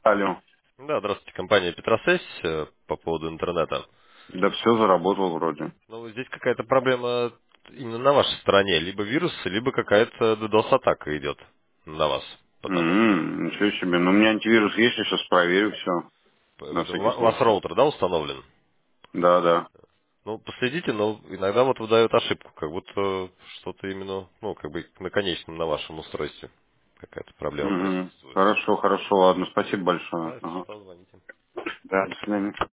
Алло. Да, здравствуйте, компания Петросессия по поводу интернета. Да все заработал вроде. Ну, здесь какая-то проблема именно на вашей стороне. Либо вирус, либо какая-то DDoS-атака идет на вас. Потому что Ничего себе. Ну, у меня антивирус есть, я сейчас проверю все. На это всякий у вас случай. роутер, да, установлен? Да, да. Ну, последите, но иногда вот выдает ошибку, как будто что-то именно, ну, как бы на конечном, на вашем устройстве какая-то проблема Угу. присутствует. Хорошо, хорошо, ладно. Спасибо большое. Да, если Ага. что, звоните. Да, до свидания.